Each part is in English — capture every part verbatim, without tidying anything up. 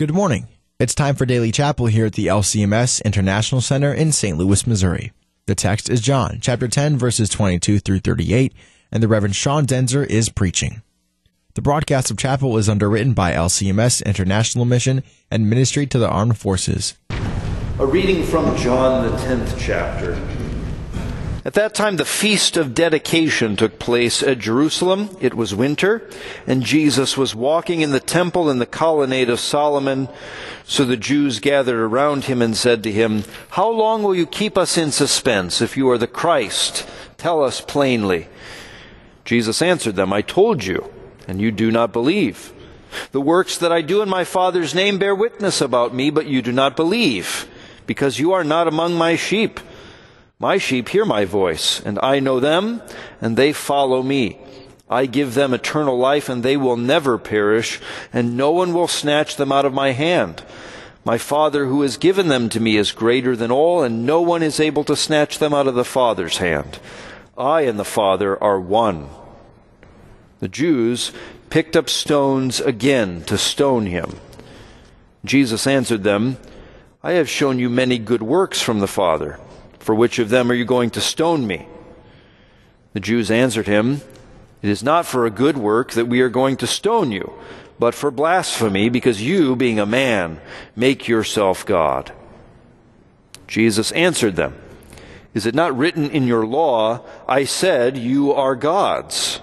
Good morning. It's time for Daily Chapel here at the L C M S International Center in Saint Louis, Missouri. The text is John, chapter ten, verses twenty-two through thirty-eight, and the Reverend Sean Denzer is preaching. The broadcast of chapel is underwritten by L C M S International Mission and Ministry to the Armed Forces. A reading from John, the tenth chapter. At that time, the Feast of Dedication took place at Jerusalem. It was winter, and Jesus was walking in the temple in the colonnade of Solomon. So the Jews gathered around him and said to him, "How long will you keep us in suspense? If you are the Christ, tell us plainly." Jesus answered them, "I told you, and you do not believe. The works that I do in my Father's name bear witness about me, but you do not believe, because you are not among my sheep. My sheep hear my voice, and I know them, and they follow me. I give them eternal life, and they will never perish, and no one will snatch them out of my hand. My Father who has given them to me is greater than all, and no one is able to snatch them out of the Father's hand. I and the Father are one." The Jews picked up stones again to stone him. Jesus answered them, "I have shown you many good works from the Father. For which of them are you going to stone me?" The Jews answered him, "It is not for a good work that we are going to stone you, but for blasphemy, because you, being a man, make yourself God." Jesus answered them, "Is it not written in your law, I said you are gods?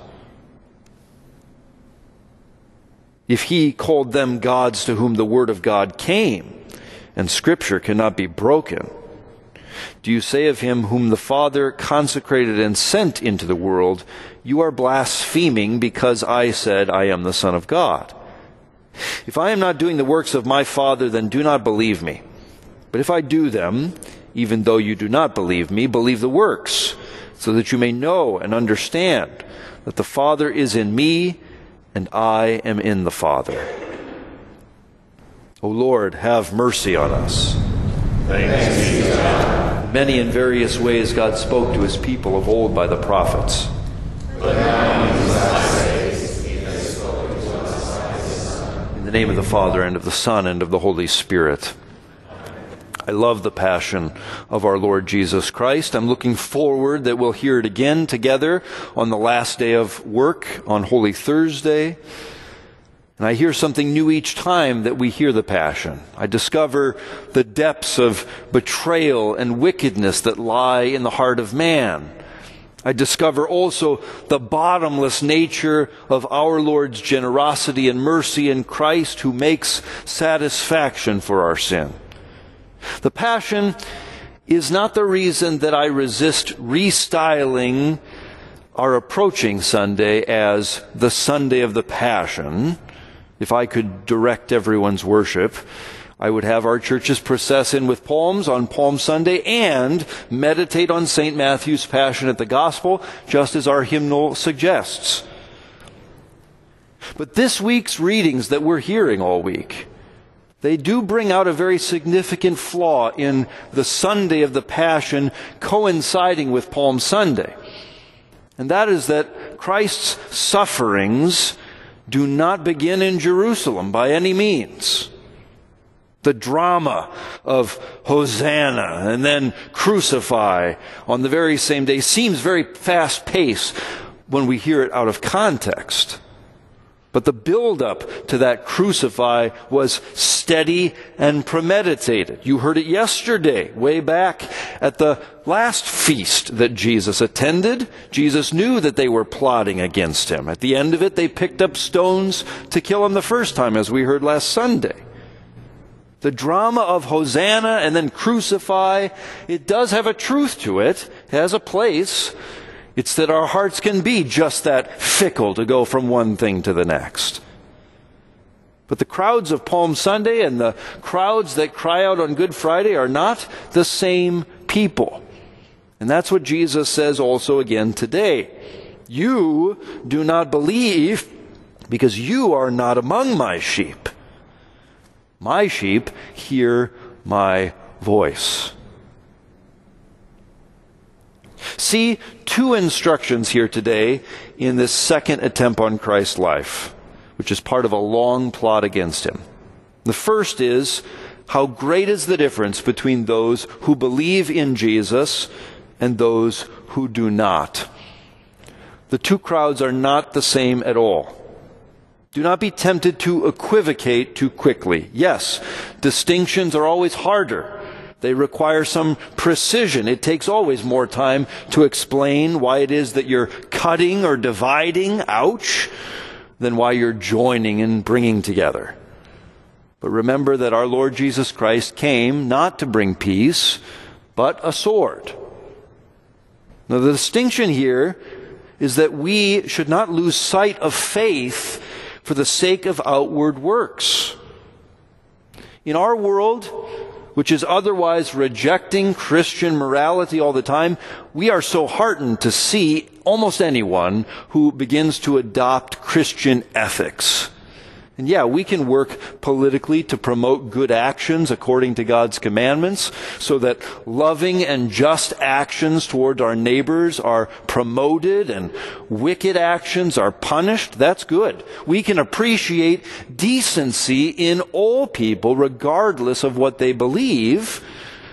If he called them gods to whom the word of God came, and Scripture cannot be broken, do you say of him whom the Father consecrated and sent into the world, you are blaspheming because I said I am the Son of God? If I am not doing the works of my Father, then do not believe me. But if I do them, even though you do not believe me, believe the works, so that you may know and understand that the Father is in me, and I am in the Father. O Lord, have mercy on us." Thanks be to God. Many and various ways God spoke to his people of old by the prophets. But now in these last days he has spoken to us by his Son. In the name of the Father, and of the Son, and of the Holy Spirit. I love the passion of our Lord Jesus Christ. I'm looking forward that we'll hear it again together on the last day of work, on Holy Thursday. And I hear something new each time that we hear the Passion. I discover the depths of betrayal and wickedness that lie in the heart of man. I discover also the bottomless nature of our Lord's generosity and mercy in Christ, who makes satisfaction for our sin. The Passion is not the reason that I resist restyling our approaching Sunday as the Sunday of the Passion. If I could direct everyone's worship, I would have our churches process in with palms on Palm Sunday and meditate on Saint Matthew's Passion at the Gospel, just as our hymnal suggests. But this week's readings that we're hearing all week, they do bring out a very significant flaw in the Sunday of the Passion coinciding with Palm Sunday. And that is that Christ's sufferings do not begin in Jerusalem by any means. The drama of Hosanna and then crucify on the very same day seems very fast-paced when we hear it out of context. But the build-up to that crucify was steady and premeditated. You heard it yesterday, way back at the last feast that Jesus attended. Jesus knew that they were plotting against him. At the end of it, they picked up stones to kill him the first time, as we heard last Sunday. The drama of Hosanna and then crucify, it does have a truth to it. It has a place. It's that our hearts can be just that fickle to go from one thing to the next. But the crowds of Palm Sunday and the crowds that cry out on Good Friday are not the same people. And that's what Jesus says also again today. You do not believe because you are not among my sheep. My sheep hear my voice. See two instructions here today in this second attempt on Christ's life, which is part of a long plot against him. The first is, how great is the difference between those who believe in Jesus and those who do not. The two crowds are not the same at all. Do not be tempted to equivocate too quickly. Yes, distinctions are always harder. They require some precision. It takes always more time to explain why it is that you're cutting or dividing, ouch, than why you're joining and bringing together. But remember that our Lord Jesus Christ came not to bring peace, but a sword. Now, the distinction here is that we should not lose sight of faith for the sake of outward works. In our world, which is otherwise rejecting Christian morality all the time, we are so heartened to see almost anyone who begins to adopt Christian ethics. And yeah, we can work politically to promote good actions according to God's commandments so that loving and just actions toward our neighbors are promoted and wicked actions are punished. That's good. We can appreciate decency in all people regardless of what they believe.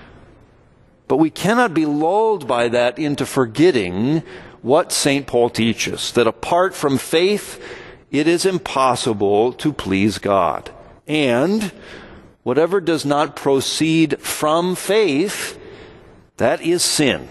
But we cannot be lulled by that into forgetting what Saint Paul teaches, that apart from faith, it is impossible to please God. And whatever does not proceed from faith, that is sin.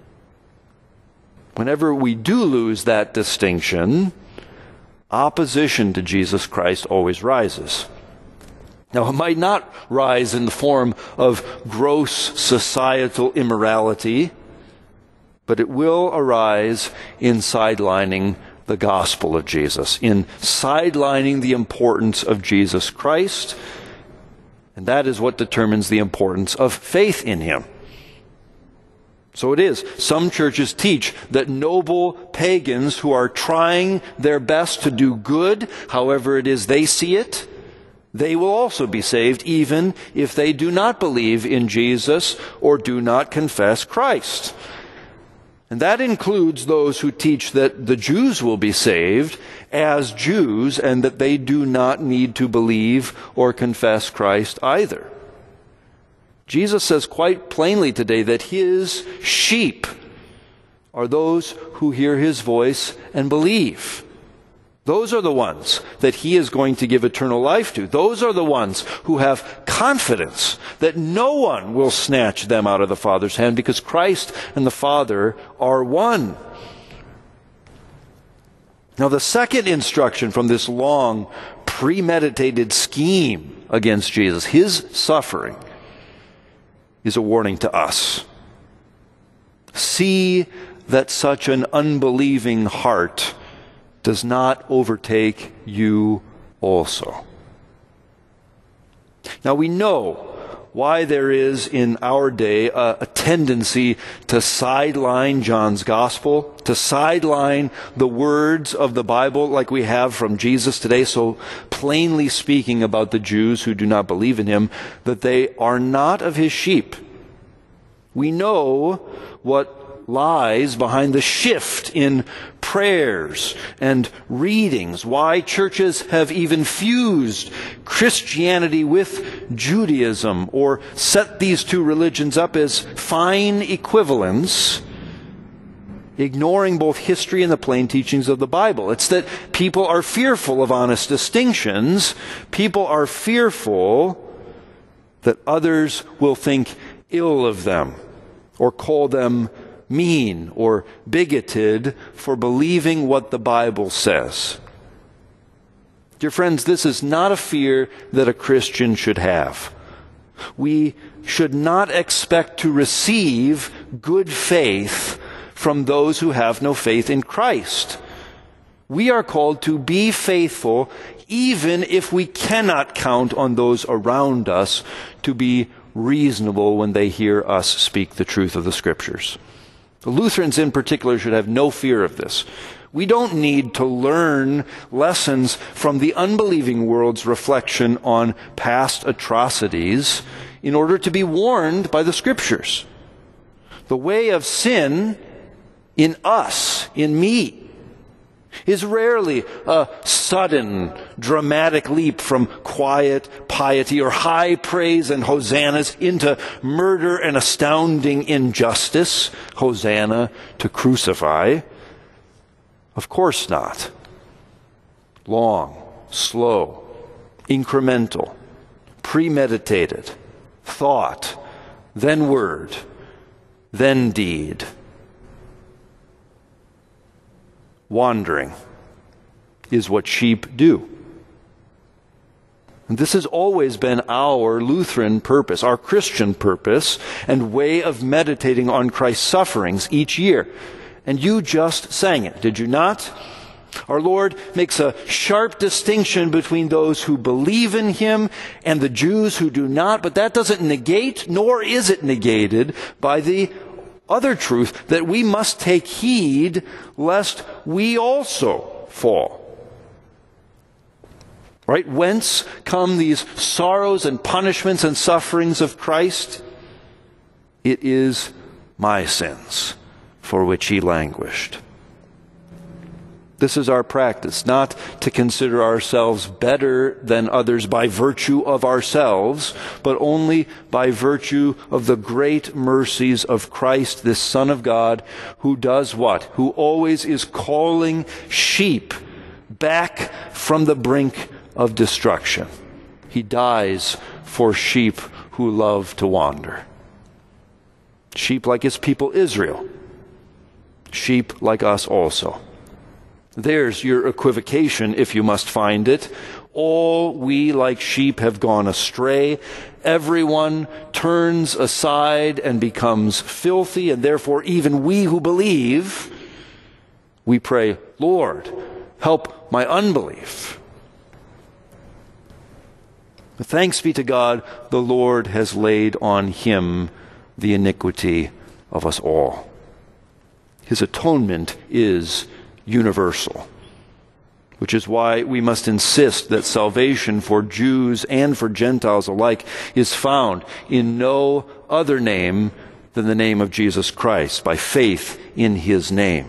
Whenever we do lose that distinction, opposition to Jesus Christ always rises. Now, it might not rise in the form of gross societal immorality, but it will arise in sidelining the gospel of Jesus, in sidelining the importance of Jesus Christ, and that is what determines the importance of faith in him. So it is. Some churches teach that noble pagans who are trying their best to do good, however it is they see it, they will also be saved even if they do not believe in Jesus or do not confess Christ. And that includes those who teach that the Jews will be saved as Jews and that they do not need to believe or confess Christ either. Jesus says quite plainly today that his sheep are those who hear his voice and believe. Those are the ones that he is going to give eternal life to. Those are the ones who have confidence that no one will snatch them out of the Father's hand because Christ and the Father are one. Now, the second instruction from this long, premeditated scheme against Jesus, his suffering, is a warning to us. See that such an unbelieving heart does not overtake you also. Now, we know why there is in our day a, a tendency to sideline John's gospel, to sideline the words of the Bible like we have from Jesus today, so plainly speaking about the Jews who do not believe in him, that they are not of his sheep. We know what lies behind the shift in prayers and readings, why churches have even fused Christianity with Judaism or set these two religions up as fine equivalents, ignoring both history and the plain teachings of the Bible. It's that people are fearful of honest distinctions. People are fearful that others will think ill of them or call them mean or bigoted for believing what the Bible says. Dear friends, this is not a fear that a Christian should have. We should not expect to receive good faith from those who have no faith in Christ. We are called to be faithful even if we cannot count on those around us to be reasonable when they hear us speak the truth of the Scriptures. The Lutherans in particular should have no fear of this. We don't need to learn lessons from the unbelieving world's reflection on past atrocities in order to be warned by the Scriptures. The way of sin in us, in me, is rarely a sudden, dramatic leap from quiet piety or high praise and hosannas into murder and astounding injustice, hosanna to crucify. Of course not. Long, slow, incremental, premeditated, thought, then word, then deed. Wandering is what sheep do. And this has always been our Lutheran purpose, our Christian purpose, and way of meditating on Christ's sufferings each year. And you just sang it, did you not? Our Lord makes a sharp distinction between those who believe in Him and the Jews who do not, but that doesn't negate, nor is it negated by the other truth that we must take heed lest we also fall. Right? Whence come these sorrows and punishments and sufferings of Christ? It is my sins for which He languished. This is our practice, not to consider ourselves better than others by virtue of ourselves, but only by virtue of the great mercies of Christ, this Son of God, who does what? Who always is calling sheep back from the brink of destruction. He dies for sheep who love to wander. Sheep like His people Israel. Sheep like us also. There's your equivocation, if you must find it. All we like sheep have gone astray. Everyone turns aside and becomes filthy, and therefore even we who believe, we pray, Lord, help my unbelief. But thanks be to God, the Lord has laid on Him the iniquity of us all. His atonement is universal, which is why we must insist that salvation for Jews and for Gentiles alike is found in no other name than the name of Jesus Christ, by faith in His name.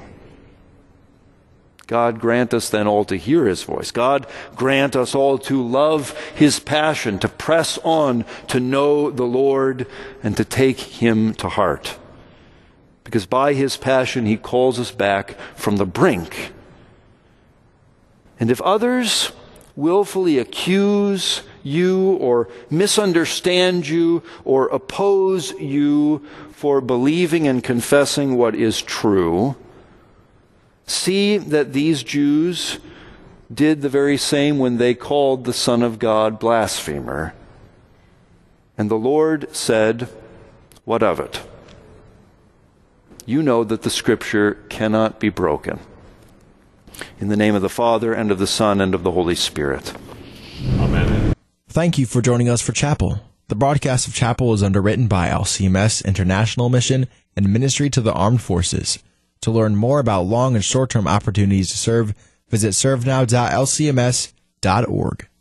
God grant us then all to hear His voice. God grant us all to love His passion, to press on to know the Lord and to take Him to heart. Because by His passion He calls us back from the brink. And if others willfully accuse you or misunderstand you or oppose you for believing and confessing what is true, see that these Jews did the very same when they called the Son of God blasphemer. And the Lord said, what of it? You know that the Scripture cannot be broken. In the name of the Father, and of the Son, and of the Holy Spirit. Amen. Thank you for joining us for Chapel. The broadcast of Chapel is underwritten by L C M S International Mission and Ministry to the Armed Forces. To learn more about long and short-term opportunities to serve, visit serve now dot l c m s dot org.